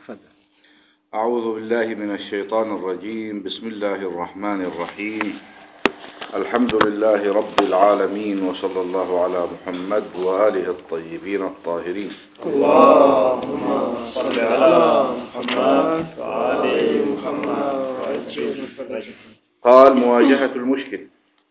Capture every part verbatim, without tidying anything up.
تفضل. أعوذ بالله من الشيطان الرجيم. بسم الله الرحمن الرحيم. الحمد لله رب العالمين، وصلى الله على محمد وآله الطيبين الطاهرين. اللهم صل على محمد وآل محمد. قال: مواجهة المشكل.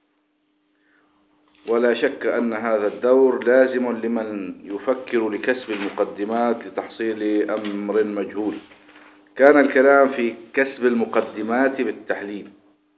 ولا شك أن هذا الدور لازم لمن يفكر لكسب المقدمات لتحصيل أمر مجهول. كان الكلام في كسب المقدمات بالتحليل،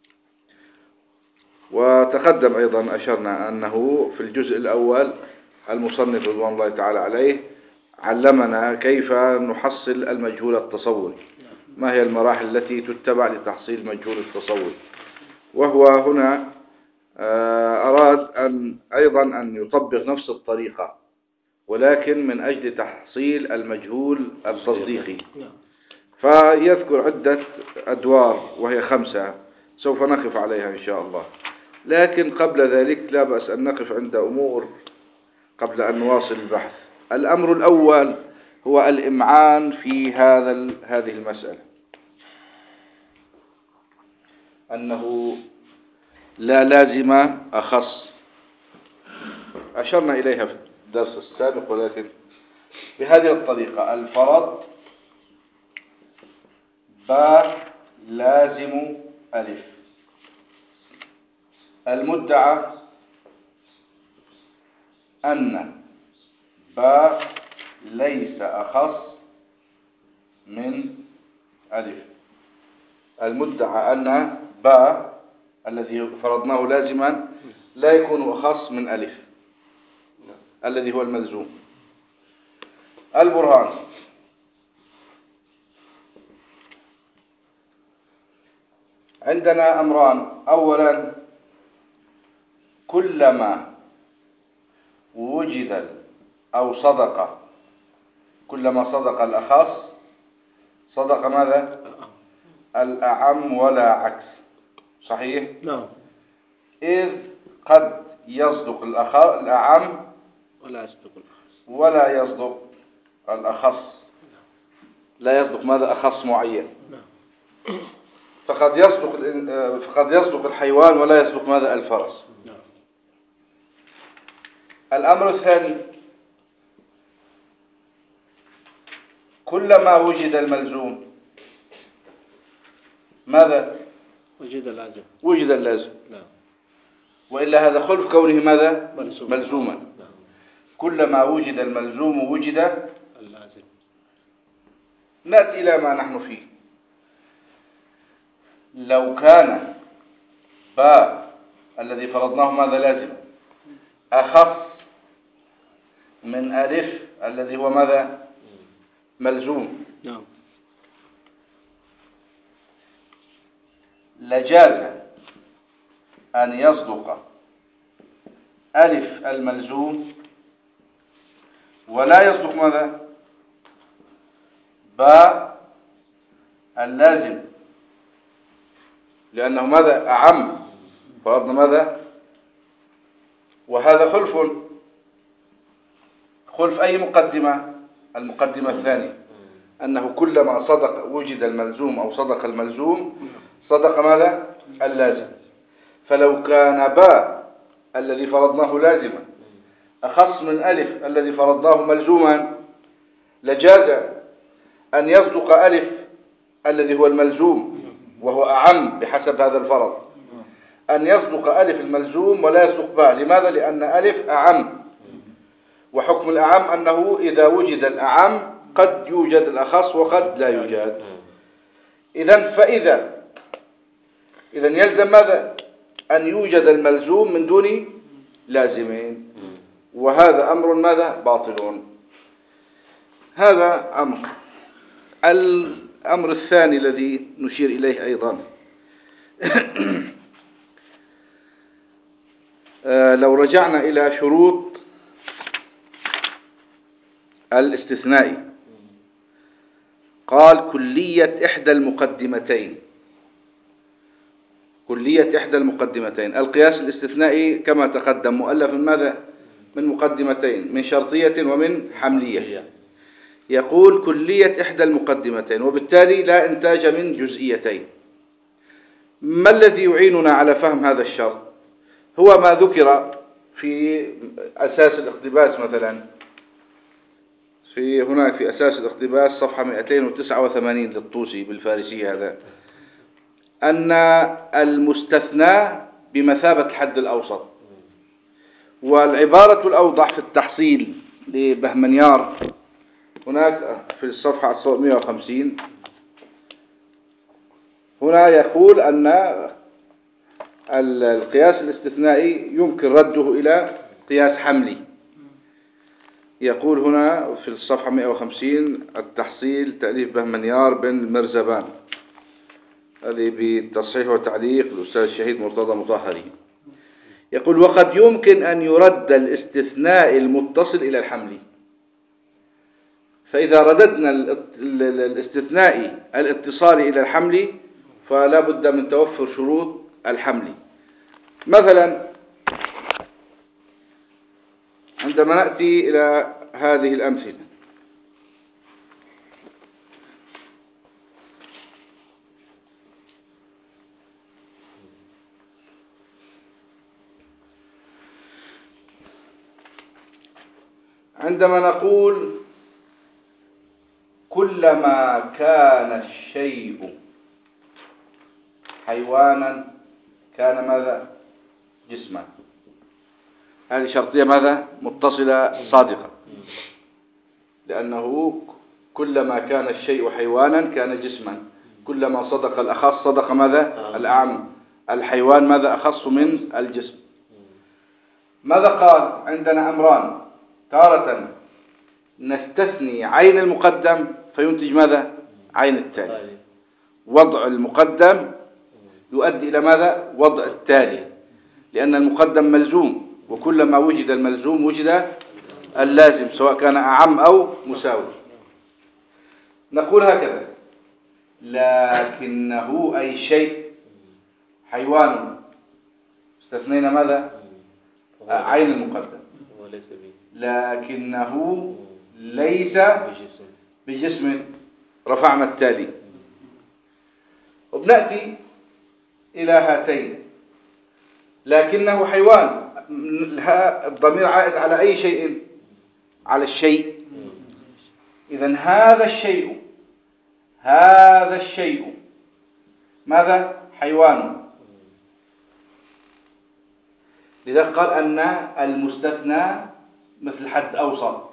وتقدم أيضا أشرنا أنه في الجزء الأول المصنف رضوان الله تعالى عليه علمنا كيف نحصل المجهول التصوري، ما هي المراحل التي تتبع لتحصيل مجهول التصوري. وهو هنا أراد أن أيضا أن يطبق نفس الطريقة، ولكن من أجل تحصيل المجهول التصديقي. فيذكر عدة أدوار وهي خمسة سوف نقف عليها إن شاء الله. لكن قبل ذلك لا بأس أن نقف عند أمور قبل أن نواصل البحث. الأمر الأول هو الإمعان في هذا هذه المسألة، أنه لا لازم أخص. أشرنا إليها في الدرس السابق، ولكن بهذه الطريقة: الفرض باء لازم ألف، المدعى أن باء ليس أخص من ألف. المدعى أن باء الذي فرضناه لازما لا يكون أخص من ألف الذي هو الملزوم. البرهان: عندنا أمران. أولا، كلما وجد أو صدق، كلما صدق الأخص صدق ماذا؟ الأعم ولا عكس. صحيح؟ نعم. إذ قد يصدق الأعم ولا يصدق الأخص ولا يصدق الأخص، لا يصدق ماذا؟ أخص معين. نعم. فقد يصدق فقد يصدق الحيوان ولا يصدق ماذا؟ الفرس. نعم. الأمر الثاني: كلما وجد الملزوم ماذا؟ وجد اللازم. وجد اللازم. نعم. وإلا هذا خلف كونه ماذا؟ ملزوم. ملزوما. نعم. كلما وجد الملزوم وجد اللازم. نأتي إلى ما نحن فيه. لو كان باء الذي فرضناه ماذا؟ لازم أخف من ألف الذي هو ماذا؟ ملزوم. نعم. لجاز أن يصدق ألف الملزوم ولا يصدق ماذا؟ باء اللازم، لأنه ماذا؟ أعم. فرضنا ماذا؟ وهذا خلف خلف أي مقدمة؟ المقدمة الثانية، أنه كلما صدق وجد الملزوم أو صدق الملزوم صدق ماذا؟ اللازم. فلو كان باء الذي فرضناه لازما أخص من ألف الذي فرضناه ملزوما لجاز أن يصدق ألف الذي هو الملزوم وهو أعم بحسب هذا الفرض، أن يصدق ألف الملزوم ولا يصدق باء. لماذا؟ لأن ألف أعم، وحكم الأعم أنه إذا وجد الأعم قد يوجد الأخص وقد لا يوجد. إذن فإذا إذن يلزم ماذا؟ أن يوجد الملزوم من دون لازمين، وهذا أمر ماذا؟ باطل. هذا أمر. الأمر الثاني الذي نشير إليه أيضا لو رجعنا إلى شروط الاستثناء، قال: كلية إحدى المقدمتين. كلية إحدى المقدمتين. القياس الاستثنائي كما تقدم مؤلف من ماذا؟ من مقدمتين، من شرطية ومن حملية. يقول كلية إحدى المقدمتين، وبالتالي لا إنتاج من جزئيتين. ما الذي يعيننا على فهم هذا الشرط؟ هو ما ذكر في أساس الاقتباس مثلا، في هناك في أساس الاقتباس صفحة مئتين وتسعة وثمانين للطوسي بالفارسية هذا، أن المستثنى بمثابة الحد الأوسط. والعبارة الأوضح في التحصيل لبهمنيار هناك في الصفحة مئة وخمسين، هنا يقول أن القياس الاستثنائي يمكن رده إلى قياس حملي. يقول هنا في الصفحة مئة وخمسين التحصيل تأليف بهمنيار بن مرزبان، هذه بالتصحيح والتعليق الأستاذ الشهيد مرتضى مطهري. يقول وقد يمكن أن يرد الاستثناء المتصل إلى الحمل. فإذا رددنا الاستثناء الاتصالي إلى الحمل فلا بد من توفر شروط الحمل. مثلا عندما نأتي إلى هذه الأمثلة، عندما نقول كلما كان الشيء حيوانا كان ماذا؟ جسما. هذه شرطية ماذا؟ متصلة صادقة، لأنه كلما كان الشيء حيوانا كان جسما، كلما صدق الأخص صدق ماذا؟ الأعم. الحيوان ماذا أخص من الجسم. ماذا قال؟ عندنا أمران، تارة نستثني عين المقدم فينتج ماذا؟ عين التالي. وضع المقدم يؤدي إلى ماذا؟ وضع التالي، لأن المقدم ملزوم، وكلما وجد الملزوم وجد اللازم سواء كان أعم أو مساوي. نقول هكذا: لكنه أي شيء حيوان، استثنينا ماذا؟ عين المقدم. لكنه ليس بجسم، رفعنا التالي. وبنأتي إلى هاتين، لكنه حيوان، الضمير عائد على أي شيء؟ على الشيء. إذن هذا الشيء هذا الشيء ماذا؟ حيوان. لذلك قال أن المستثنى مثل حد أوسط.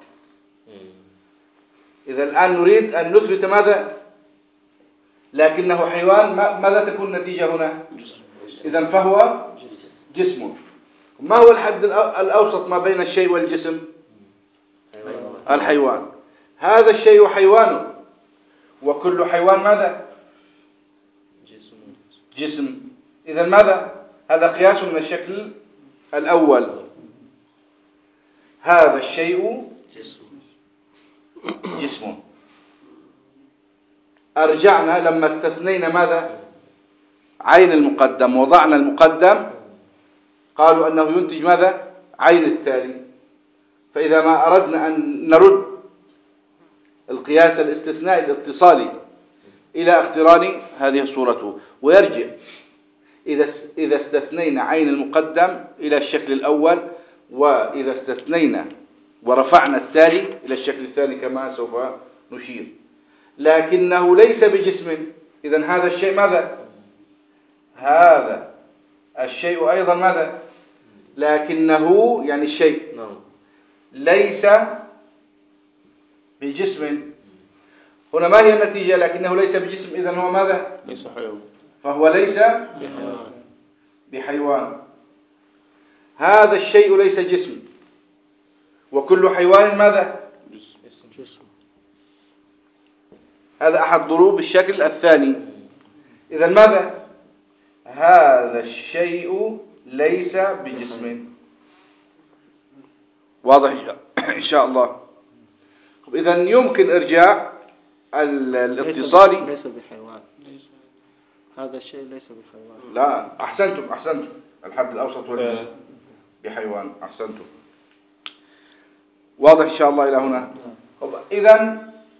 إذا الآن نريد أن نثبت ماذا؟ لكنه حيوان، ماذا تكون النتيجة هنا؟ إذا فهو جسم. ما هو الحد الأوسط ما بين الشيء والجسم؟ الحيوان. هذا الشيء حيوان، وكل حيوان ماذا؟ جسم. إذا ماذا؟ هذا قياس من الشكل الأول. هذا الشيء جسم. أرجعنا لما استثنينا ماذا؟ عين المقدم، وضعنا المقدم، قالوا أنه ينتج ماذا؟ عين التالي. فإذا ما أردنا أن نرد القياس الاستثنائي الاتصالي إلى اقتران، هذه صورته. ويرجع إذا إذا استثنينا عين المقدم إلى الشكل الأول، وإذا استثنينا ورفعنا التالي إلى الشكل الثاني كما سوف نشير. لكنه ليس بجسم. إذن هذا الشيء ماذا؟ هذا الشيء أيضا ماذا؟ لكنه يعني الشيء ليس بجسم. هنا ما هي النتيجة؟ لكنه ليس بجسم، إذن هو ماذا؟ ليس حيوان. فهو ليس بحيوان. بحيوان. هذا الشيء ليس جسم، وكل حيوان ماذا؟ جسم. هذا أحد ضروب الشكل الثاني. إذن ماذا؟ هذا الشيء ليس بجسم. واضح إن شاء الله. إذن يمكن إرجاع الاتصالي. ليس بحيوان. هذا الشيء ليس بحيوان. لا، أحسنتم أحسنتم الحد الأوسط والجسم بحيوان. أحسنتم. واضح إن شاء الله إلى هنا. إذن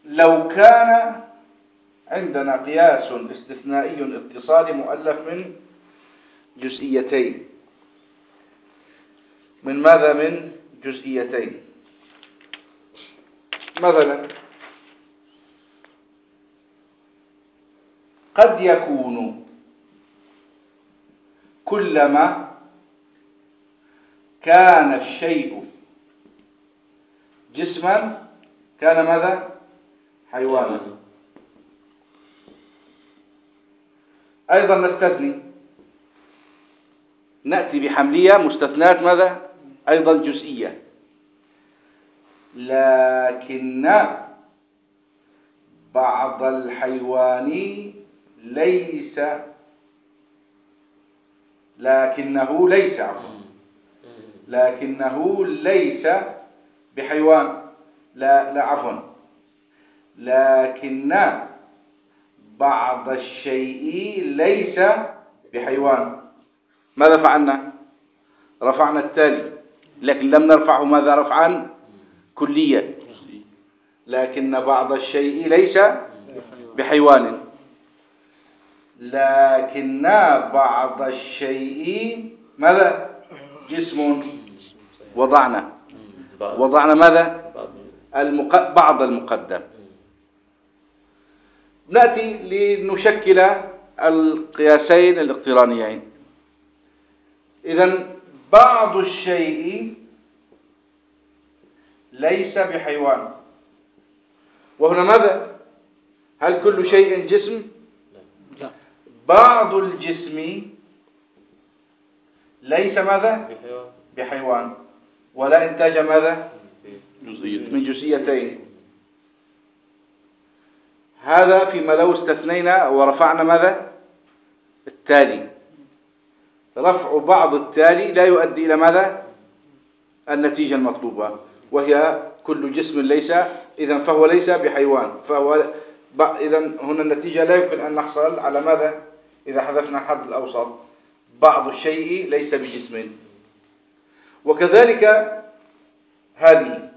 لو كان عندنا قياس استثنائي اتصالي مؤلف من جزئيتين. من ماذا؟ من جزئيتين. مثلا قد يكون كلما كان الشيء جسما كان ماذا؟ حيوانا. أيضا نستثني، نأتي بحملية مستثنات ماذا؟ أيضا جزئية. لكن بعض الحيوان ليس لكنه ليس عفوا لكنه ليس بحيوان. لا لا عفوا لكن بعض الشيء ليس بحيوان. ماذا فعلنا؟ رفعنا التالي، لكن لم نرفعه ماذا؟ رفعا كليا. لكن بعض الشيء ليس بحيوان. لكن بعض الشيء ماذا؟ جسم. وضعنا وضعنا ماذا؟ المق... بعض المقدم. نأتي لنشكل القياسين الاقترانيين. إذن بعض الشيء ليس بحيوان. وهنا ماذا؟ هل كل شيء جسم؟ لا. بعض الجسم ليس ماذا؟ بحيوان. ولا إنتاج ماذا؟ من جزئيتين. هذا فيما لو استثنينا ورفعنا ماذا؟ التالي. رفع بعض التالي لا يؤدي إلى ماذا؟ النتيجة المطلوبة، وهي كل جسم ليس، إذن فهو ليس بحيوان. فهو إذن هنا النتيجة لا يمكن أن نحصل على ماذا؟ إذا حذفنا الحد الأوسط بعض الشيء ليس بجسم. وكذلك هذه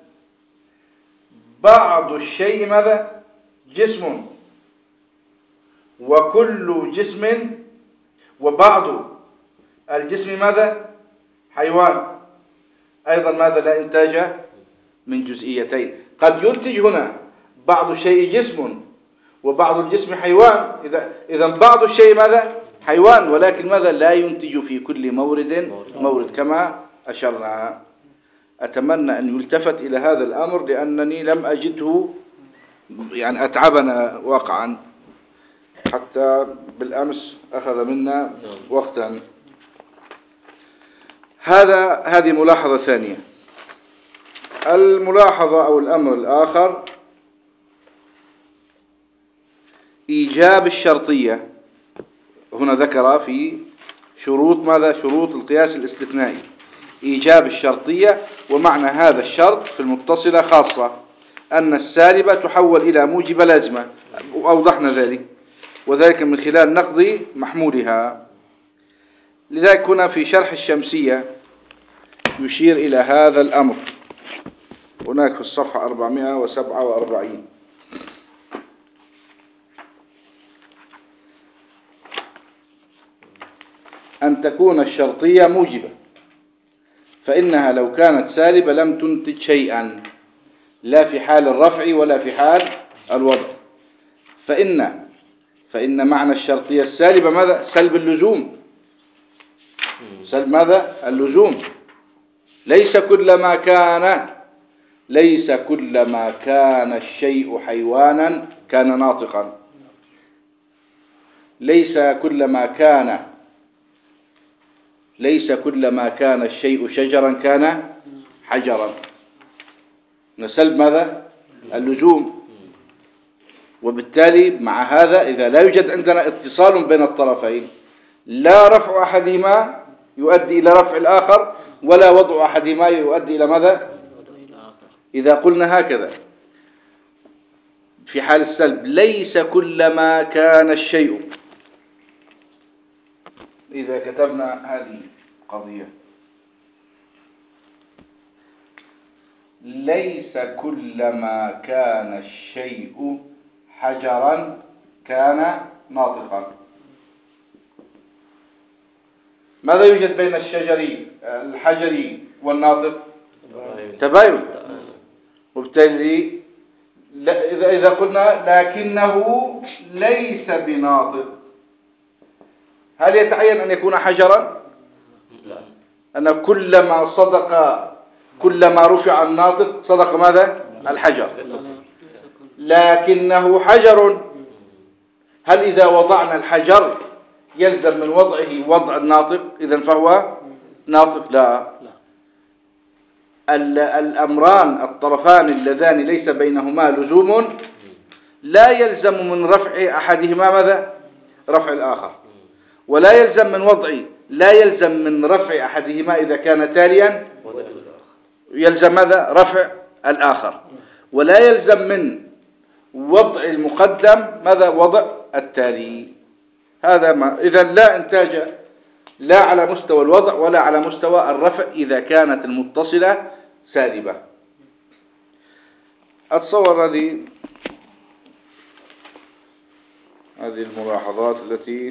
بعض الشيء ماذا؟ جسم. وكل جسم وبعض الجسم ماذا؟ حيوان. أيضا ماذا؟ لا إنتاج من جزئيتين. قد ينتج هنا بعض الشيء جسم وبعض الجسم حيوان. إذا إذن بعض الشيء ماذا؟ حيوان، ولكن ماذا؟ لا ينتج في كل مورد مورد كما أشرنا. أتمنى أن يلتفت إلى هذا الأمر، لأنني لم أجده يعني أتعبنا واقعا، حتى بالأمس أخذ منا وقتا. هذا هذه ملاحظة ثانية. الملاحظة أو الأمر الآخر إيجاب الشرطية. هنا ذكر في شروط ماذا؟ شروط القياس الاستثنائي إيجاب الشرطية. ومعنى هذا الشرط في المتصلة خاصة أن السالبة تحول إلى موجب لازمة، وأوضحنا ذلك، وذلك من خلال نقض محمولها. لذلك هنا في شرح الشمسية يشير إلى هذا الأمر، هناك في الصفحة أربعمائة وسبعة وأربعين. أن تكون الشرطية موجبة، فإنها لو كانت سالبة لم تنتج شيئا، لا في حال الرفع ولا في حال الوضع. فإن فإن معنى الشرطية السالبة ماذا؟ سلب اللزوم. سلب ماذا؟ اللزوم. ليس كلما كان ليس كلما كان الشيء حيوانا كان ناطقا. ليس كلما كان ليس كلما كان الشيء شجرا كان حجرا. نسلب ماذا؟ اللزوم. وبالتالي مع هذا إذا لا يوجد عندنا اتصال بين الطرفين، لا رفع أحدهما يؤدي إلى رفع الآخر، ولا وضع أحدهما يؤدي إلى ماذا؟ إذا قلنا هكذا في حال السلب ليس كلما كان الشيء، إذا كتبنا هذه قضية ليس كلما كان الشيء حجرا كان ناطقا. ماذا يوجد بين الشجر الحجري والناطق؟ تباين. وبالتالي إذا إذا قلنا لكنه ليس بناطق، هل يتعين أن يكون حجرا؟ لا. أن كلما صدق كلما رفع الناطق صدق ماذا؟ الحجر. لكنه حجر. هل إذا وضعنا الحجر يلزم من وضعه وضع الناطق إذن فهو ناطق؟ لا. الأمران الطرفان اللذان ليس بينهما لزوم لا يلزم من رفع أحدهما ماذا؟ رفع الآخر. ولا يلزم من وضع لا يلزم من رفع أحدهما إذا كان تاليا يلزم ماذا؟ رفع الآخر. ولا يلزم من وضع المقدم ماذا؟ وضع التالي. هذا ما إذن لا إنتاج لا على مستوى الوضع ولا على مستوى الرفع إذا كانت المتصلة سالبة. أتصور هذه هذه الملاحظات التي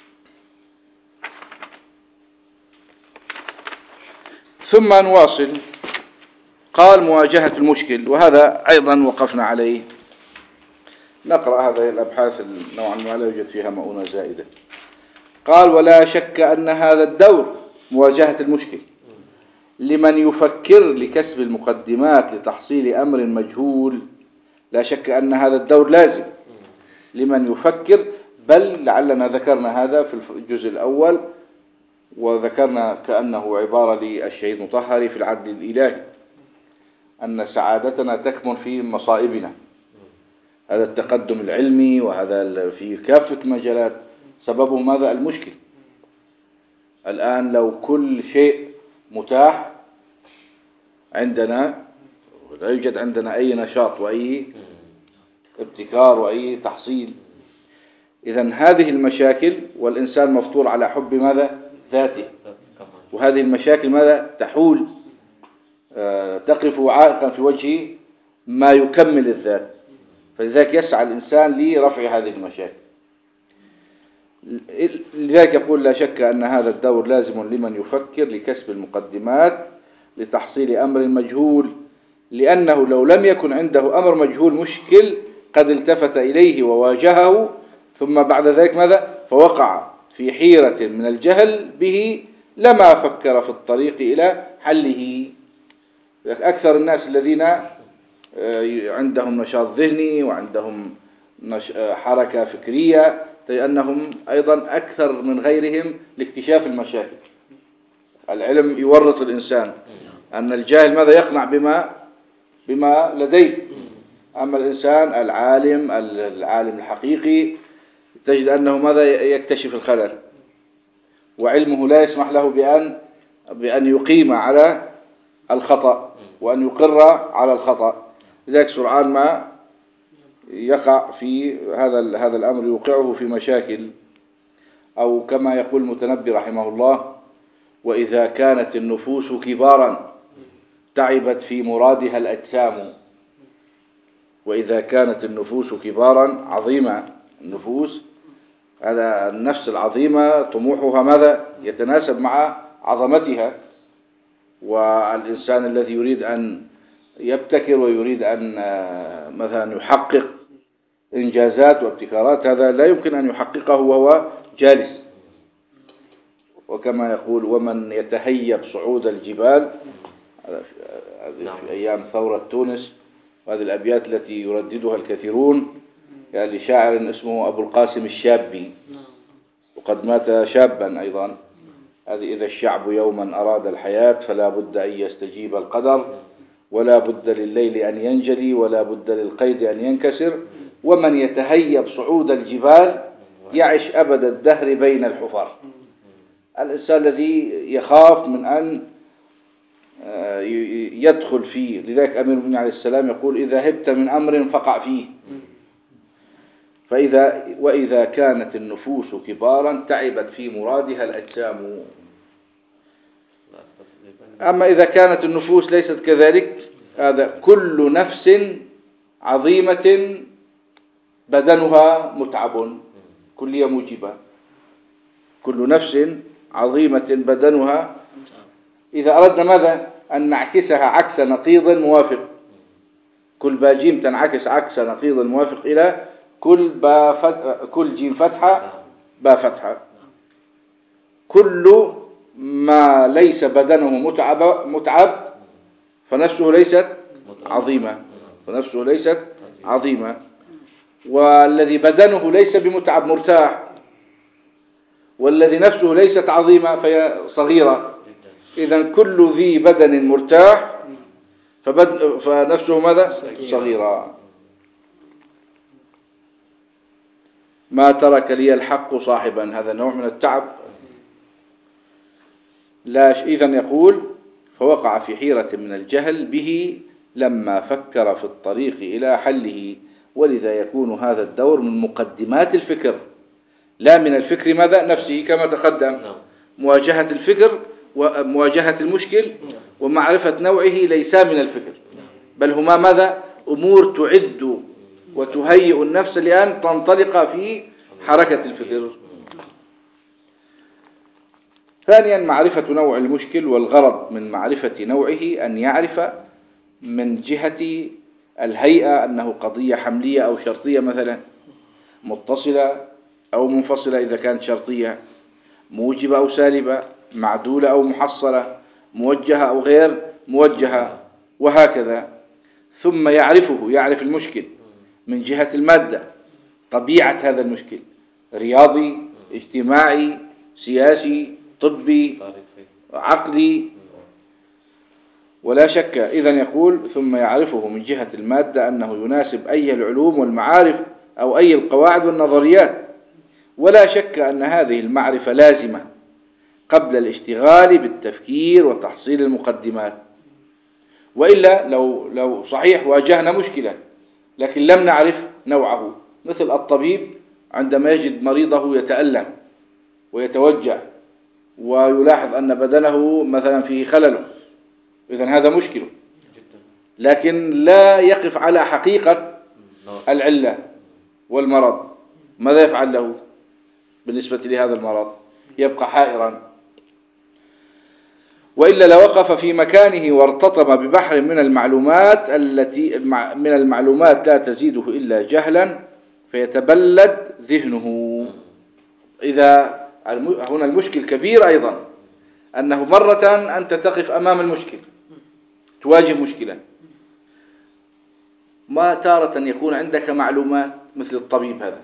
ثم نواصل. قال مواجهة المشكل، وهذا أيضا وقفنا عليه. نقرأ هذه الأبحاث نوعا ما لا يوجد فيها مؤونة زائدة. قال ولا شك أن هذا الدور مواجهة المشكل لمن يفكر لكسب المقدمات لتحصيل أمر مجهول. لا شك أن هذا الدور لازم لمن يفكر، بل لعلنا ذكرنا هذا في الجزء الأول، وذكرنا كأنه عبارة للشهيد مطهري في العدل الإلهي أن سعادتنا تكمن في مصائبنا. هذا التقدم العلمي وهذا في كافة مجالات سببه ماذا؟ المشكل. الآن لو كل شيء متاح عندنا ولا يوجد عندنا أي نشاط وأي ابتكار وأي تحصيل، إذن هذه المشاكل والإنسان مفطور على حب ماذا؟ ذاته. وهذه المشاكل ماذا؟ تحول آه تقف عائقا في وجه ما يكمل الذات. فلذلك يسعى الإنسان لرفع هذه المشاكل. لذلك يقول لا شك أن هذا الدور لازم لمن يفكر لكسب المقدمات لتحصيل أمر مجهول، لأنه لو لم يكن عنده أمر مجهول مشكل قد التفت إليه وواجهه، ثم بعد ذلك ماذا؟ فوقع في حيرة من الجهل به لما فكر في الطريق إلى حله. أكثر الناس الذين عندهم نشاط ذهني وعندهم حركة فكرية لأنهم أيضا أكثر من غيرهم لاكتشاف المشاكل. العلم يورط الإنسان، أن الجاهل ماذا؟ يقنع بما بما لديه. أما الإنسان العالم العالم الحقيقي تجد أنه ماذا؟ يكتشف الخلل، وعلمه لا يسمح له بأن بأن يقيم على الخطأ وأن يقر على الخطأ. لذلك سرعان ما يقع في هذا هذا الأمر يوقعه في مشاكل. أو كما يقول المتنبي رحمه الله: وإذا كانت النفوس كبارا تعبت في مرادها الأجسام. وإذا كانت النفوس كبارا عظيمة، النفوس هذا النفس العظيمة طموحها ماذا؟ يتناسب مع عظمتها. والإنسان الذي يريد أن يبتكر ويريد أن مثلا يحقق إنجازات وابتكارات، هذا لا يمكن أن يحققه وهو جالس. وكما يقول: ومن يتهيب صعود الجبال، في أيام ثورة تونس، وهذه الأبيات التي يرددها الكثيرون يعني لشاعر اسمه أبو القاسم الشابي، وقد مات شابا أيضا. هذه: إذا الشعب يوما أراد الحياة فلا بد أن يستجيب القدر، ولا بد لليل أن ينجلي، ولا بد للقيد أن ينكسر، ومن يتهيب صعود الجبال يعش أبد الدهر بين الحفر. الإنسان الذي يخاف من أن يدخل فيه. لذلك أمير المؤمنين عليه السلام يقول: إذا هبت من أمر فقع فيه. فإذا وإذا كانت النفوس كبارا تعبت في مرادها الأجسام. أما إذا كانت النفوس ليست كذلك هذا كل نفس عظيمة بدنها متعب، كلية موجبة. كل نفس عظيمة بدنها، إذا أردنا ماذا أن نعكسها عكس نقيض موافق، كل با جيم تنعكس عكس نقيض موافق إلى كل با فتح كل جيم فتحة با فتحة. كل ما ليس بدنه متعب متعب فنفسه ليست عظيمة، فنفسه ليست عظيمة. والذي بدنه ليس بمتعب مرتاح، والذي نفسه ليست عظيمة فهي صغيرة. إذا كل ذي بدن مرتاح فبد... فنفسه ماذا؟ صغيرة. ما ترك لي الحق صاحبا، هذا نوع من التعب. لا إذا يقول فوقع في حيرة من الجهل به لما فكر في الطريق إلى حله. ولذا يكون هذا الدور من مقدمات الفكر، لا من الفكر ماذا نفسه كما تقدم. مواجهة الفكر ومواجهة المشكل ومعرفة نوعه ليس من الفكر، بل هما ماذا أمور تعد وتهيئ النفس لأن تنطلق في حركة الفكر. ثانيا معرفة نوع المشكل، والغرض من معرفة نوعه أن يعرف من جهة الهيئة أنه قضية حملية أو شرطية مثلا، متصلة أو منفصلة إذا كانت شرطية، موجبة أو سالبة، معدولة أو محصلة، موجهة أو غير موجهة، وهكذا. ثم يعرفه يعرف المشكل من جهة المادة، طبيعة هذا المشكل، رياضي، اجتماعي، سياسي، طبي، عقلي. ولا شك إذن يقول ثم يعرفه من جهة المادة أنه يناسب أي العلوم والمعارف أو أي القواعد والنظريات. ولا شك أن هذه المعرفة لازمة قبل الاشتغال بالتفكير وتحصيل المقدمات. وإلا لو, لو صحيح واجهنا مشكلة لكن لم نعرف نوعه، مثل الطبيب عندما يجد مريضه يتألم ويتوجع ويلاحظ أن بدنه مثلا فيه خلل، إذن هذا مشكله، لكن لا يقف على حقيقة العلة والمرض. ماذا يفعل له بالنسبة لهذا المرض؟ يبقى حائرا. وإلا لوقف في مكانه وارتطم ببحر من المعلومات التي من المعلومات لا تزيده إلا جهلا فيتبلد ذهنه. إذا هنا المشكل كبير أيضا، أنه مرة أنت تقف أمام المشكل تواجه مشكلة، ما تارة يكون عندك معلومات مثل الطبيب. هذا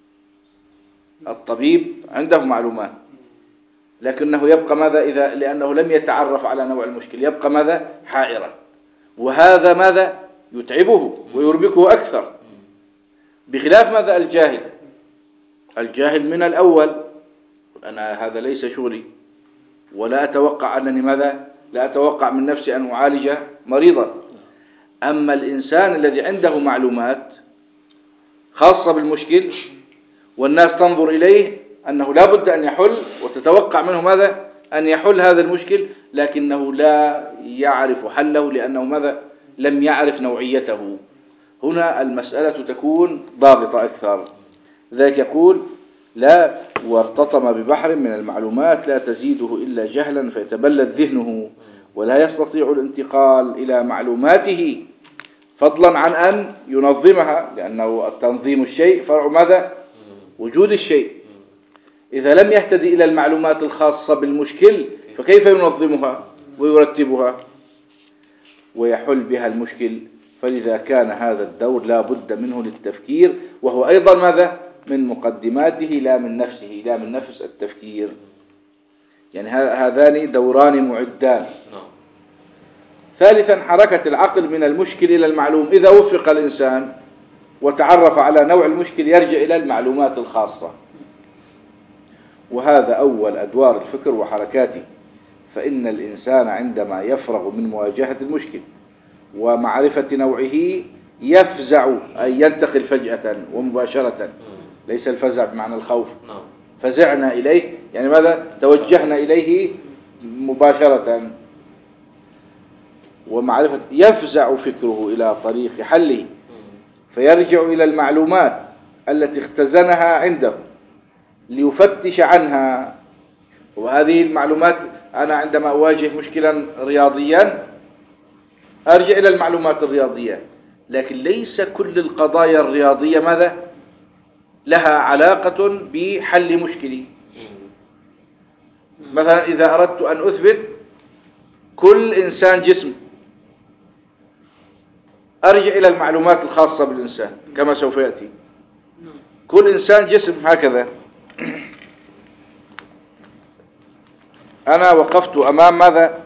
الطبيب عنده معلومات لكنه يبقى ماذا إذا لأنه لم يتعرف على نوع المشكل يبقى ماذا حائرا، وهذا ماذا يتعبه ويربكه أكثر، بخلاف ماذا الجاهل. الجاهل من الأول أنا هذا ليس شغلي، ولا أتوقع أنني ماذا لا أتوقع من نفسي أن أعالج مريضا. أما الإنسان الذي عنده معلومات خاصة بالمشكل والناس تنظر إليه أنه لا بد أن يحل وتتوقع منه ماذا أن يحل هذا المشكل، لكنه لا يعرف حله لأنه ماذا لم يعرف نوعيته. هنا المسألة تكون ضاغطة أكثر. ذلك يقول لا وارتطم ببحر من المعلومات لا تزيده إلا جهلا فيتبلد ذهنه ولا يستطيع الانتقال إلى معلوماته فضلا عن أن ينظمها، لأنه التنظيم الشيء فرع ماذا وجود الشيء. إذا لم يهتدي إلى المعلومات الخاصة بالمشكل فكيف ينظمها ويرتبها ويحل بها المشكل؟ فلذا كان هذا الدور لا بد منه للتفكير، وهو أيضا ماذا من مقدماته لا من نفسه لا من نفس التفكير. يعني هذان دوران معدان. ثالثا حركة العقل من المشكل إلى المعلوم. إذا وفق الإنسان وتعرف على نوع المشكل يرجع إلى المعلومات الخاصة، وهذا أول أدوار الفكر وحركاته. فإن الإنسان عندما يفرغ من مواجهة المشكل ومعرفة نوعه يفزع أي ينتقل فجأة ومباشرة، ليس الفزع بمعنى الخوف، فزعنا إليه يعني ماذا توجهنا إليه مباشرة. ومعرفة يفزع فكره إلى طريق حله، فيرجع إلى المعلومات التي اختزنها عنده ليفتش عنها. وهذه المعلومات أنا عندما أواجه مشكلا رياضيا أرجع إلى المعلومات الرياضية، لكن ليس كل القضايا الرياضية ماذا لها علاقة بحل مشكلي. مثلا إذا أردت أن أثبت كل إنسان جسم أرجع إلى المعلومات الخاصة بالإنسان كما سوف يأتي. كل إنسان جسم هكذا. أنا وقفت أمام ماذا؟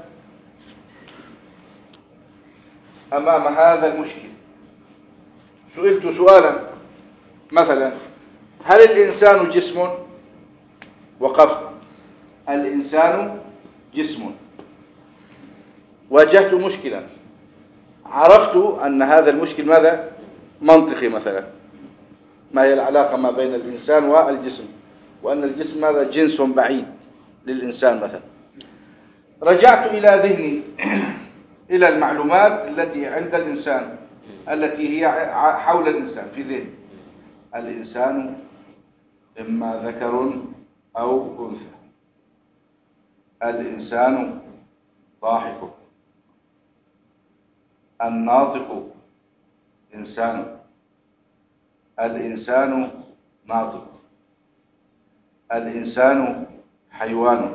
أمام هذا المشكل، سئلت سؤالا مثلا: هل الإنسان جسم؟ وقفت الإنسان جسم. واجهت مشكلا، عرفت أن هذا المشكل ماذا؟ منطقي مثلا، ما هي العلاقة ما بين الإنسان والجسم، وأن الجسم ماذا؟ جنس بعيد للإنسان مثلا. رجعت إلى ذهني إلى المعلومات التي عند الإنسان التي هي حول الإنسان في ذهن. الإنسان إما ذكر أو أنثى، الإنسان ضاحك، الناطق إنسان، الإنسان ناطق، الإنسان حيوان.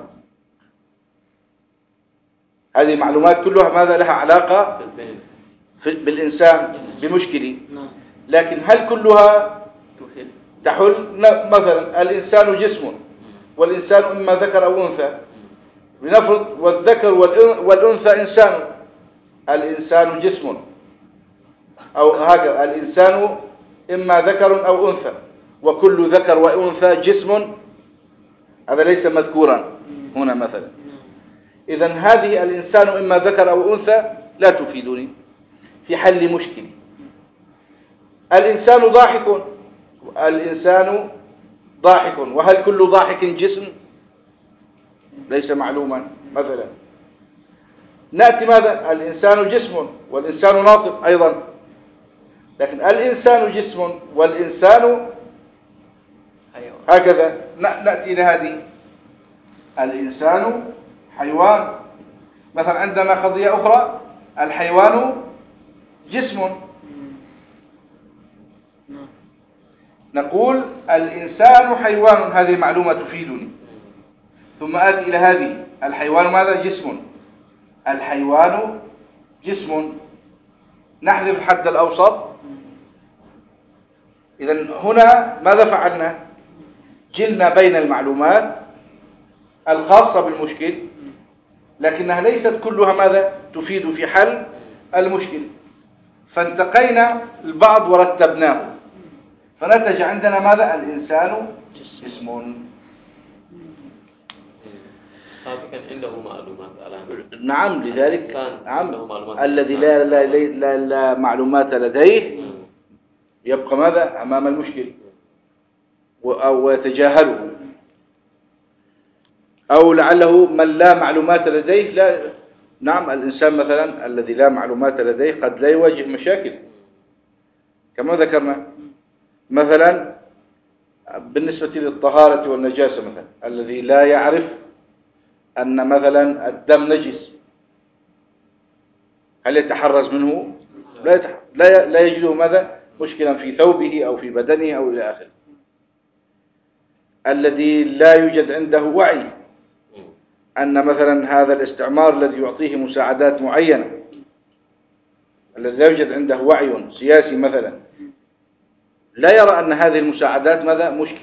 هذه معلومات كلها ماذا لها علاقة بالإنسان بمشكلة، لكن هل كلها تحل؟ مثلا الإنسان جسم، والإنسان إما ذكر أو أنثى، لنفرض والذكر والأنثى إنسان، الإنسان جسم، أو هكذا الإنسان إما ذكر أو أنثى، وكل ذكر وأنثى جسم، هذا ليس مذكورا هنا مثلا. إذن هذه الإنسان إما ذكر أو أنثى لا تفيدني في حل مشكل. الإنسان ضاحك، الإنسان ضاحك، وهل كل ضاحك جسم؟ ليس معلوما مثلا. نأتي ماذا؟ الإنسان جسم والإنسان ناطق أيضا، لكن الإنسان جسم والإنسان هكذا. نأتي لهذه الإنسان حيوان مثلا. عندنا قضية أخرى، الحيوان جسم، نقول الإنسان حيوان، هذه معلومة تفيدني. ثم آتي إلى هذه، الحيوان ماذا؟ جسم، الحيوان جسم، نحذف الحد الأوسط. إذن هنا ماذا فعلنا؟ جلنا بين المعلومات الخاصة بالمشكل، لكنها ليست كلها ماذا؟ تفيد في حل المشكل. فانتقينا البعض ورتبناه، فنتج عندنا ماذا؟ الإنسان جسم. كان عنده معلومات الآن. نعم، لذلك نعم الذي لا, لا, لا, لا, لا معلومات لديه يبقى ماذا؟ أمام المشكل أو يتجاهله، أو لعله من لا معلومات لديه لا. نعم، الإنسان مثلا الذي لا معلومات لديه قد لا يواجه مشاكل كما ذكرنا. مثلا بالنسبة للطهارة والنجاسة، مثلا الذي لا يعرف أن مثلا الدم نجس، هل يتحرز منه؟ لا يتح... لا, ي... لا يجده ماذا؟ مشكلا في ثوبه أو في بدنه أو إلى آخره. الذي لا يوجد عنده وعي أن مثلا هذا الاستعمار الذي يعطيه مساعدات معينة، الذي لا يوجد عنده وعي سياسي مثلا، لا يرى أن هذه المساعدات ماذا؟ مشكل،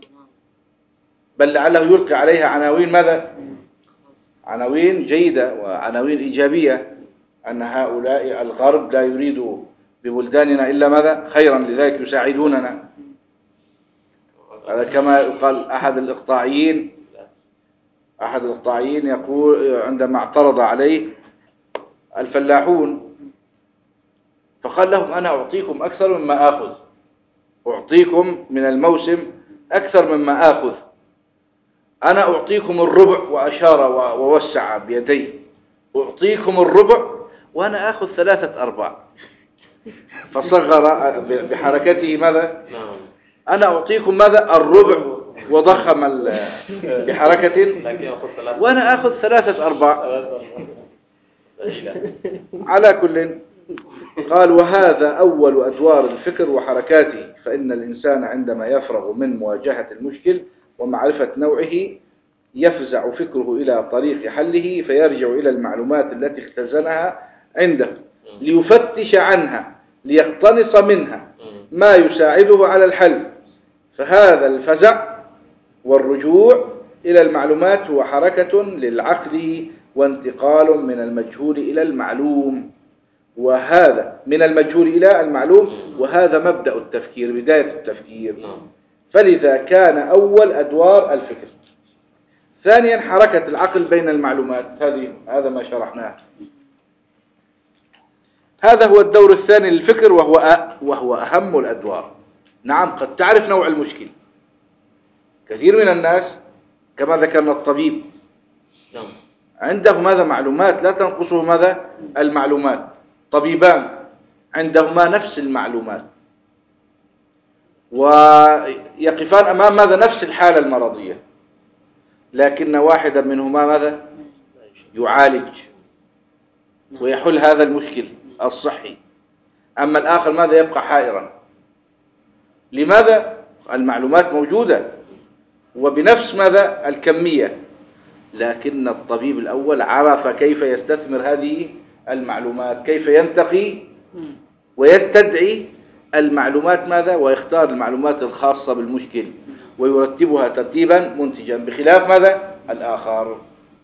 بل لعله يلقي عليها عناوين ماذا؟ عناوين جيدة وعناوين إيجابية، أن هؤلاء الغرب لا يريد ببلداننا إلا ماذا؟ خيرا، لذلك يساعدوننا. هذا كما يقال أحد الإقطاعيين أحد الإقطاعيين يقول عندما اعترض عليه الفلاحون، فقال لهم: أنا أعطيكم أكثر مما آخذ، أعطيكم من الموسم أكثر مما آخذ، أنا أعطيكم الربع، وأشار ووسع بيديه، أعطيكم الربع وأنا أخذ ثلاثة أرباع، فصغر بحركته ماذا؟ نعم. أنا أعطيكم ماذا؟ الربع وضخم ال- بحركة، لكن يأخذ ثلاثة. وأنا أخذ ثلاثة أرباع. على كل قال وهذا أول أدوار الفكر وحركاته، فإن الإنسان عندما يفرغ من مواجهة المشكل ومعرفة نوعه يفزع فكره إلى طريق حله، فيرجع إلى المعلومات التي اختزنها عنده ليفتش عنها ليقتنص منها ما يساعده على الحل. فهذا الفزع والرجوع إلى المعلومات هو حركة للعقل وانتقال من المجهول إلى المعلوم، وهذا من المجهول إلى المعلوم، وهذا مبدأ التفكير، بداية التفكير. فلذا كان أول أدوار الفكر. ثانيا حركة العقل بين المعلومات، هذه هذا ما شرحناه. هذا هو الدور الثاني للفكر، وهو أ... وهو أهم الأدوار. نعم، قد تعرف نوع المشكل. كثير من الناس كما ذكرنا الطبيب عنده ماذا؟ معلومات لا تنقصه ماذا؟ المعلومات. طبيبان عندهما نفس المعلومات ويقفان أمام ماذا؟ نفس الحالة المرضية، لكن واحدا منهما ماذا؟ يعالج ويحل هذا المشكل الصحي، أما الآخر ماذا؟ يبقى حائرا. لماذا؟ المعلومات موجودة وبنفس ماذا؟ الكمية، لكن الطبيب الأول عرف كيف يستثمر هذه المعلومات، كيف ينتقي ويستدعي المعلومات ماذا؟ ويختار المعلومات الخاصة بالمشكل ويرتبها ترتيبا منتجا، بخلاف ماذا؟ الآخر.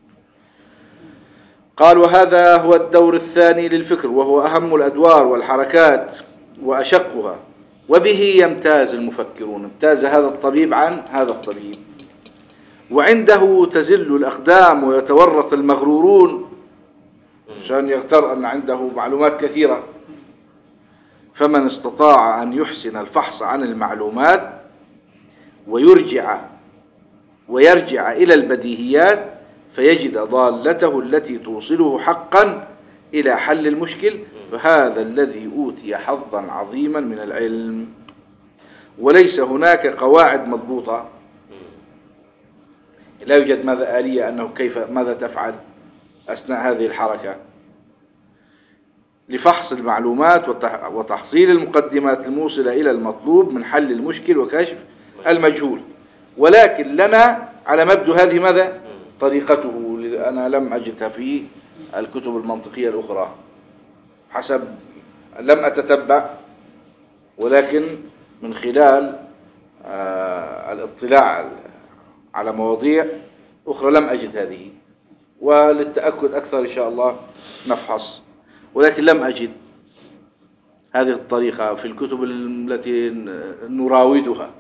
قال وهذا هو الدور الثاني للفكر، وهو أهم الأدوار والحركات وأشقها، وبه يمتاز المفكرون. امتاز هذا الطبيب عن هذا الطبيب، وعنده تزل الأقدام ويتورط المغرورون عشان يغتر أن عنده معلومات كثيرة. فمن استطاع أن يحسن الفحص عن المعلومات ويرجع ويرجع إلى البديهيات فيجد ضالته التي توصله حقا إلى حل المشكل، فهذا الذي أوتي حظا عظيما من العلم. وليس هناك قواعد مضبوطة، لا يوجد ماذا؟ آلية أنه كيف ماذا تفعل أثناء هذه الحركة لفحص المعلومات وتحصيل المقدمات الموصلة إلى المطلوب من حل المشكل وكشف المجهول. ولكن لنا على مبدأ هذه ماذا؟ طريقته. أنا لم أجدها في الكتب المنطقية الأخرى حسب لم أتتبع، ولكن من خلال آه الاطلاع على مواضيع أخرى لم أجد هذه، وللتأكد أكثر إن شاء الله نفحص، ولكن لم أجد هذه الطريقة في الكتب التي نراودها،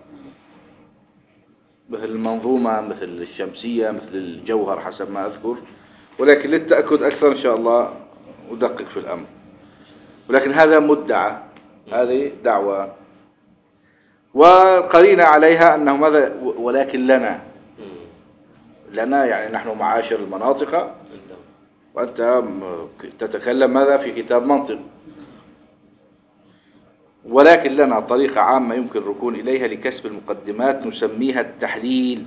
مثل المنظومة، مثل الشمسية، مثل الجوهر حسب ما أذكر. ولكن للتأكد أكثر إن شاء الله أدقق في الأمر. ولكن هذا مدعى، هذه دعوة وقرينا عليها أنه ماذا؟ ولكن لنا لنا يعني نحن معاشر المناطق، وأنت تتكلم ماذا؟ في كتاب منطق. ولكن لنا طريقة عامة يمكن الركون إليها لكسب المقدمات نسميها التحليل،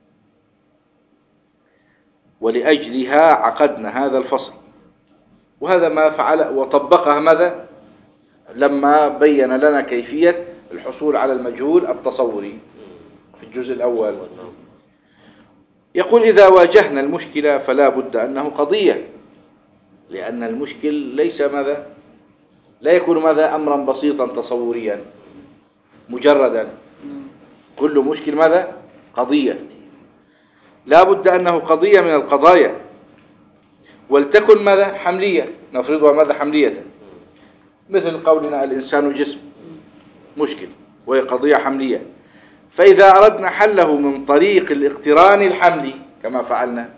ولأجلها عقدنا هذا الفصل، وهذا ما فعل وطبقها ماذا؟ لما بين لنا كيفية الحصول على المجهول التصوري في الجزء الأول. يقول إذا واجهنا المشكلة فلا بد أنه قضية، لأن المشكل ليس ماذا؟ لا يكون ماذا؟ أمرا بسيطا تصوريا مجردا. كل مشكل ماذا؟ قضية، لا بد أنه قضية من القضايا، ولتكن ماذا؟ حملية، نفرضها ماذا؟ حملية، مثل قولنا الإنسان جسم، مشكل وهي قضية حملية. فإذا أردنا حله من طريق الاقتران الحملي كما فعلنا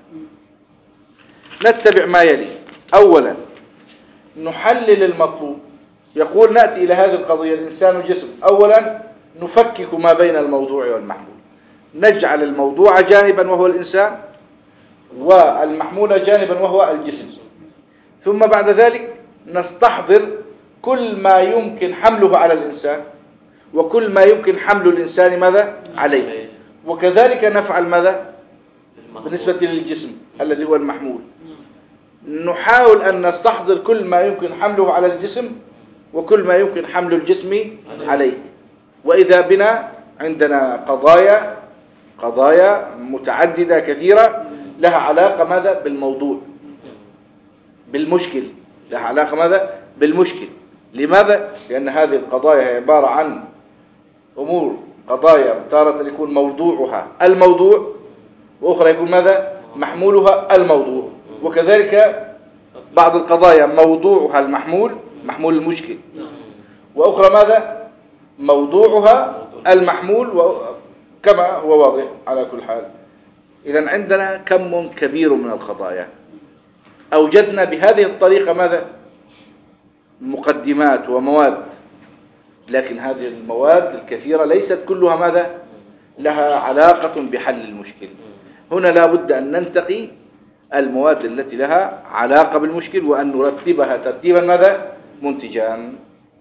نتبع ما يلي. أولا نحلل المطلوب. يقول نأتي إلى هذه القضية الإنسان جسم، أولا نفكك ما بين الموضوع والمحمول، نجعل الموضوع جانبا وهو الإنسان، والمحمول جانبا وهو الجسم، ثم بعد ذلك نستحضر كل ما يمكن حمله على الإنسان وكل ما يمكن حمل الإنسان ماذا عليه، وكذلك نفعل ماذا بالنسبة للجسم الذي هو المحمول. نحاول أن نستحضر كل ما يمكن حمله على الجسم وكل ما يمكن حمل الجسم عليه. وإذا بنا عندنا قضايا قضايا متعددة كثيرة لها علاقة ماذا بالموضوع بالمشكل، لها علاقة ماذا بالمشكل. لماذا؟ لأن هذه القضايا عبارة عن أمور قضايا تارة يكون موضوعها الموضوع، وأخرى يكون ماذا محمولها الموضوع، وكذلك بعض القضايا موضوعها المحمول محمول المشكل، وأخرى ماذا موضوعها المحمول كما هو واضح على كل حال. إذن عندنا كم كبير من القضايا أوجدنا بهذه الطريقة ماذا مقدمات ومواد، لكن هذه المواد الكثيرة ليست كلها ماذا لها علاقة بحل المشكل. هنا لا بد أن ننتقي المواد التي لها علاقة بالمشكل وأن نرتبها ترتيبا ماذا منتجا.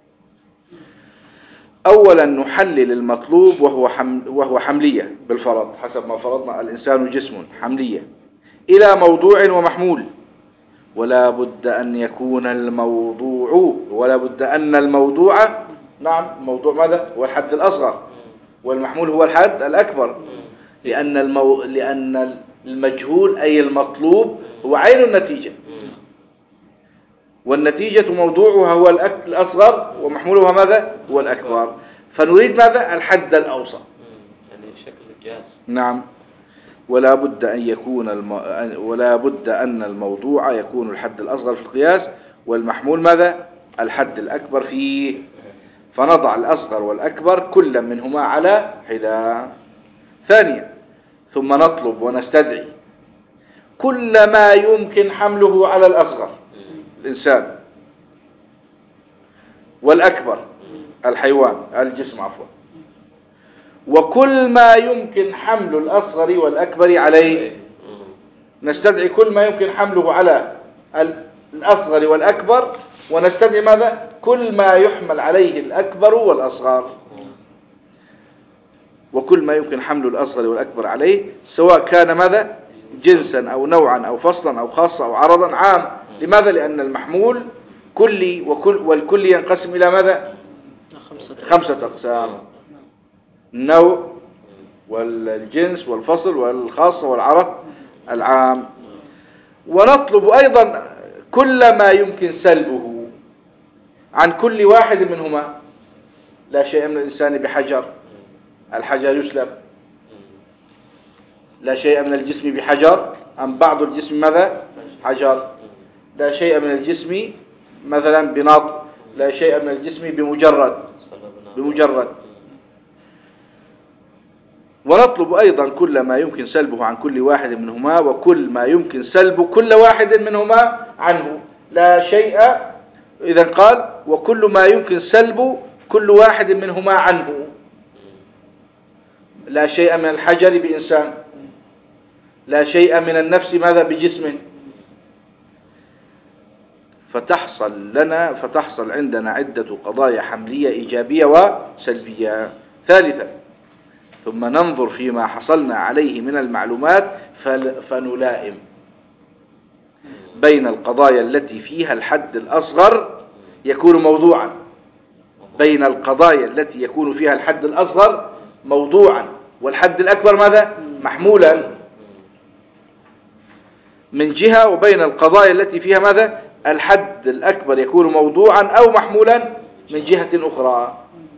أولا نحلل المطلوب وهو حمل وهو حملية بالفرض حسب ما فرضنا الإنسان جسم حملية إلى موضوع ومحمول، ولا بد أن يكون الموضوع ولا بد أن الموضوع نعم موضوع ماذا هو الحد الأصغر والمحمول هو الحد الأكبر، لأن المو... لأن المجهول أي المطلوب هو عين النتيجة، والنتيجة موضوعها هو الأصغر ومحمولها ماذا هو الأكبر، فنريد ماذا الحد الأوسط يعني شكل الجهاز. نعم. ولا بد أن يكون الم... ولا بد أن الموضوع يكون الحد الأصغر في القياس والمحمول ماذا الحد الأكبر فيه، فنضع الأصغر والأكبر كل منهما على حدة. ثانيا ثم نطلب ونستدعي كل ما يمكن حمله على الأصغر الإنسان والأكبر الحيوان الجسم عفوا، وكل ما يمكن حمل الأصغر والأكبر عليه. نستدعي كل ما يمكن حمله على الأصغر والأكبر، ونستدعي ماذا كل ما يحمل عليه الأكبر والأصغر، وكل ما يمكن حمل الأصغر والأكبر عليه سواء كان ماذا جنسا أو نوعا أو فصلا أو خاصة أو عرضا عام. لماذا؟ لأن المحمول كلي وكل والكل ينقسم إلى ماذا خمسة أقسام: النوع والجنس والفصل والخاصة والعرض العام. ونطلب أيضا كل ما يمكن سلبه عن كل واحد منهما. لا شيء من الإنسان بحجر، الحجر يسلب. لا شيء من الجسم بحجر، أم بعض الجسم ماذا حجر. لا شيء من الجسم مثلا بناط، لا شيء من الجسم بمجرد بمجرد ونطلب أيضا كل ما يمكن سلبه عن كل واحد منهما وكل ما يمكن سلب كل واحد منهما عنه. لا شيء إذا قال وكل ما يمكن سلب كل واحد منهما عنه. لا شيء من الحجر بإنسان، لا شيء من النفس ماذا بجسم. فتحصل لنا فتحصل عندنا عدة قضايا حملية إيجابية وسلبية. ثالثا ثم ننظر فيما حصلنا عليه من المعلومات فنلائم بين القضايا التي فيها الحد الأصغر يكون موضوعا بين القضايا التي يكون فيها الحد الأصغر موضوعا والحد الأكبر ماذا محمولا من جهة، وبين القضايا التي فيها ماذا الحد الأكبر يكون موضوعا أو محمولا من جهة أخرى،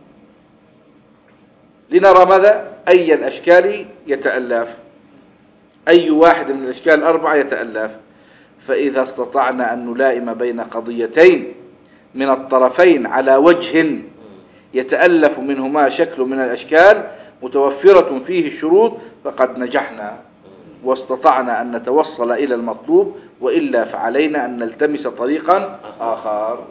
لنرى ماذا أي الأشكال يتألف، أي واحد من الأشكال الأربعة يتألف. فإذا استطعنا أن نلائم بين قضيتين من الطرفين على وجه يتألف منهما شكل من الأشكال متوفرة فيه الشروط فقد نجحنا واستطعنا أن نتوصل إلى المطلوب، وإلا فعلينا أن نلتمس طريقا آخر.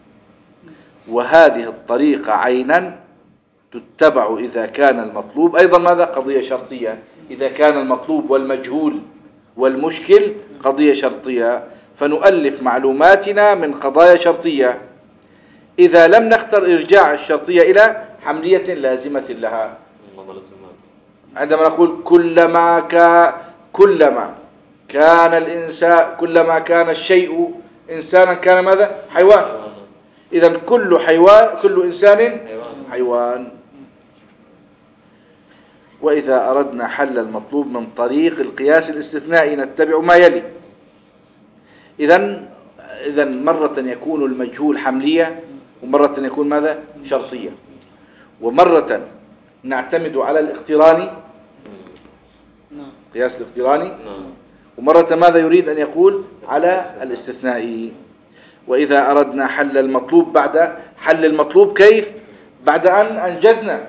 وهذه الطريقة عينا تتبع إذا كان المطلوب أيضا ماذا قضية شرطية، إذا كان المطلوب والمجهول والمشكل قضية شرطية. فنؤلف معلوماتنا من قضايا شرطية إذا لم نختر إرجاع الشرطية إلى حملية لازمة لها. عندما نقول كلما كان كلما كان الإنسان كلما كان الشيء إنسانا كان ماذا؟ حيوان. إذا كل حيوان كل إنسان حيوان. وإذا أردنا حل المطلوب من طريق القياس الاستثنائي نتبع ما يلي. إذا إذا مرة يكون المجهول حملية ومرة يكون ماذا؟ شرطية. ومرة نعتمد على الاقتراني قياس الاقتراني ومرة ماذا يريد أن يقول على الاستثنائي. وإذا أردنا حل المطلوب بعد حل المطلوب كيف؟ بعد أن أنجزنا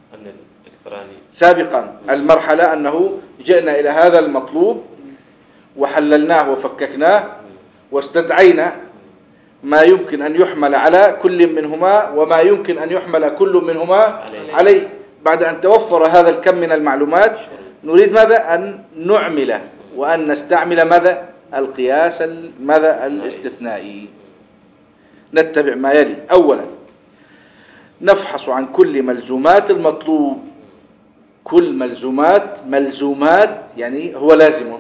سابقا المرحلة أنه جئنا إلى هذا المطلوب وحللناه وفككناه واستدعينا ما يمكن أن يحمل على كل منهما وما يمكن أن يحمل كل منهما عليه. بعد أن توفر هذا الكم من المعلومات نريد ماذا؟ أن نعمل وأن نستعمل ماذا؟ القياس ماذا؟ الاستثنائي. نتبع ما يلي. أولا نفحص عن كل ملزومات المطلوب. كل ملزومات ملزومات يعني هو لازم.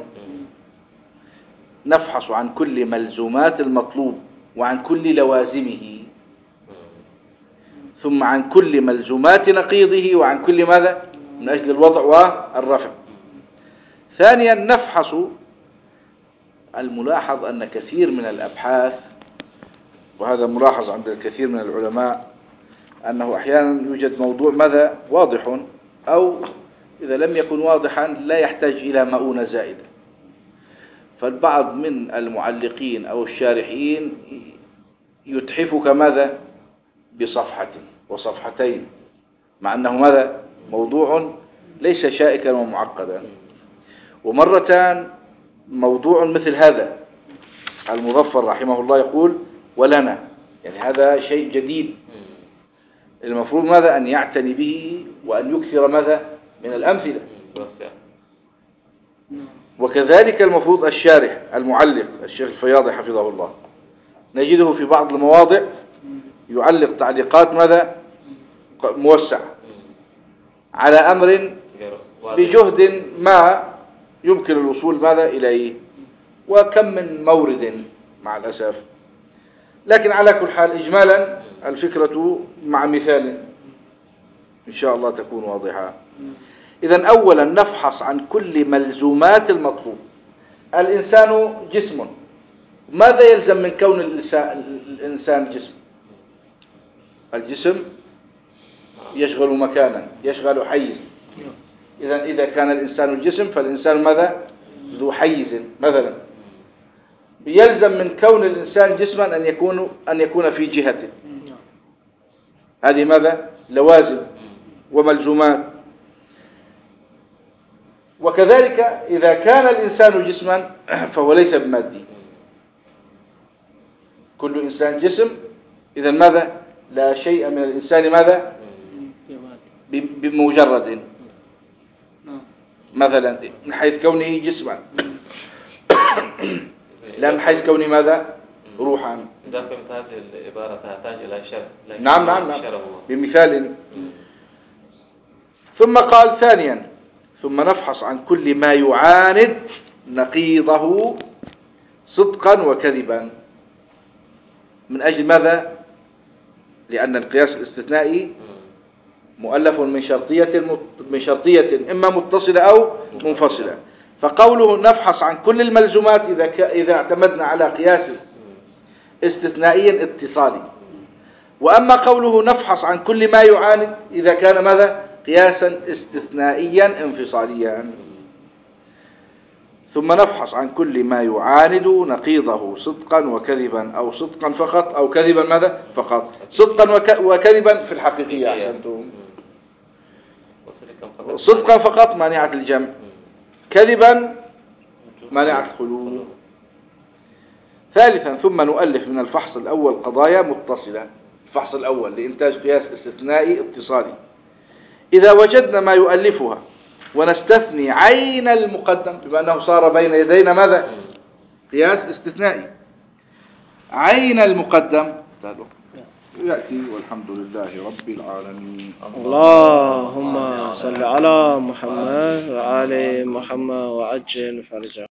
نفحص عن كل ملزومات المطلوب وعن كل لوازمه ثم عن كل ملزومات نقيضه وعن كل ماذا؟ من أجل الوضع والرفع. ثانيا نفحص. الملاحظ أن كثير من الأبحاث وهذا ملاحظ عند الكثير من العلماء أنه أحيانا يوجد موضوع ماذا؟ واضح أو إذا لم يكن واضحا لا يحتاج إلى مؤونة زائدة. فالبعض من المعلقين أو الشارحين يتحفك ماذا؟ بصفحة وصفحتين مع أنه ماذا؟ موضوع ليس شائكا ومعقدا. ومرة موضوع مثل هذا المظفر رحمه الله يقول ولنا يعني هذا شيء جديد المفروض ماذا؟ أن يعتني به وأن يكثر ماذا؟ من الأمثلة. وكذلك المفروض الشارح المعلق الشيخ الفياضي حفظه الله نجده في بعض المواضع يعلق تعليقات ماذا؟ موسعة على أمر بجهد ما يمكن الوصول ماذا؟ إليه وكم من مورد مع الأسف. لكن على كل حال إجمالا الفكرة مع مثال إن شاء الله تكون واضحة. إذن أولا نفحص عن كل ملزومات المطلوب. الإنسان جسم. ماذا يلزم من كون الإنسان جسم؟ الجسم يشغل مكانا يشغل حيز. إذن إذا كان الإنسان جسم فالإنسان ماذا؟ ذو حيز مثلا. يلزم من كون الإنسان جسما أن يكون أن يكون في جهته. هذه ماذا؟ لوازم وملزومات. وكذلك إذا كان الإنسان جسما فهو ليس بمادي. كل إنسان جسم إذا ماذا؟ لا شيء من الإنسان ماذا؟ بمجرد مثلا من حيث كونه جسما لا من حيث كونه ماذا؟ روحا. إذا فهمت هذه العبارة تحتاج إلى شرح. نعم نعم نعم بمثال. ثم قال ثانيا ثم نفحص عن كل ما يعاند نقيضه صدقا وكذبا. من أجل ماذا؟ لأن القياس الاستثنائي مؤلف من شرطية من شرطية إما متصلة أو منفصلة. فقوله نفحص عن كل الملزومات إذا إذا اعتمدنا على قياس استثنائيا اتصالي. وأما قوله نفحص عن كل ما يعاند إذا كان ماذا؟ قياسا استثنائيا انفصاليا. ثم نفحص عن كل ما يعاند نقيضه صدقا وكذبا أو صدقا فقط أو كذبا ماذا؟ فقط. صدقا وكذبا في الحقيقية أحسنتم. صدقا فقط مانعة الجمع. كذبا مانعة الخلو. ثالثا ثم نؤلف من الفحص الأول قضايا متصلة. الفحص الأول لإنتاج قياس استثنائي اتصالي. إذا وجدنا ما يؤلفها ونستثني عين المقدم بما أنه صار بين يدينا ماذا؟ قياس استثنائي. عين المقدم يأتي والحمد لله رب العالمين. اللهم صل على محمد وآل محمد وعجل فرجه.